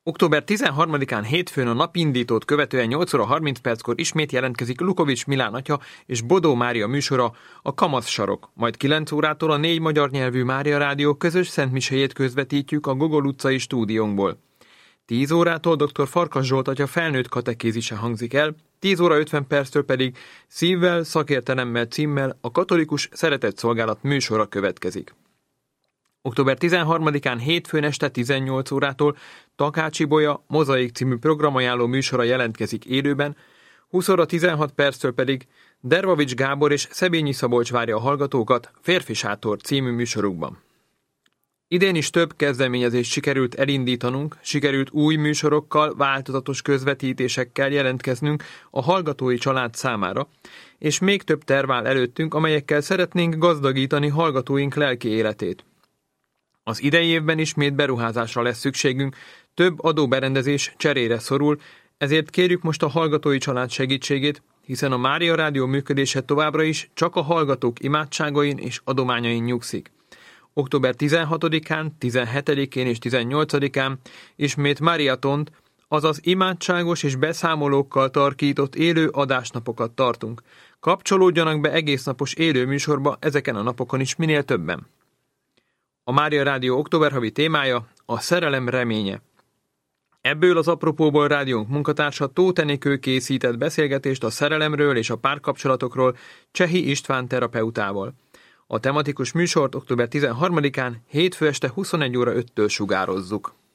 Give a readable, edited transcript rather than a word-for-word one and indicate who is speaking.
Speaker 1: Október 13-án hétfőn a napindítót követően 8 óra 30 perckor ismét jelentkezik Lukovics Milán atya és Bodó Mária műsora, a Kamasz Sarok, majd 9 órától a 4 magyar nyelvű Mária Rádió közös szentmisejét közvetítjük a Gogol utcai stúdiónkból. 10 órától dr. Farkas Zsolt atya felnőtt katekézise hangzik el, 10 óra 50 perctől pedig Szívvel, szakértelemmel címmel a katolikus szeretetszolgálat műsora következik. Október 13-án hétfőn este 18 órától Takács Ibolya Mozaik című programajánló műsora jelentkezik élőben, 20 óra 16 perctől pedig Dervavics Gábor és Szebényi Szabolcs várja a hallgatókat Férfi Sátor című műsorukban. Idén is több kezdeményezést sikerült elindítanunk, sikerült új műsorokkal, változatos közvetítésekkel jelentkeznünk a hallgatói család számára, és még több terv áll előttünk, amelyekkel szeretnénk gazdagítani hallgatóink lelki életét. Az idei évben ismét beruházásra lesz szükségünk, több adóberendezés cserére szorul, ezért kérjük most a hallgatói család segítségét, hiszen a Mária Rádió működése továbbra is csak a hallgatók imádságain és adományain nyugszik. Október 16-án, 17-én és 18-án ismét Mariatont, azaz imádságos és beszámolókkal tarkított élő adásnapokat tartunk. Kapcsolódjanak be egésznapos élő műsorba ezeken a napokon is minél többen. A Mária Rádió októberhavi témája a szerelem reménye. Ebből az apropóból rádiónk munkatársa Tóth Enikő készített beszélgetést a szerelemről és a párkapcsolatokról Csehi István terapeutával. A tematikus műsort október 13-án hétfő este 21 óra 5-től sugározzuk.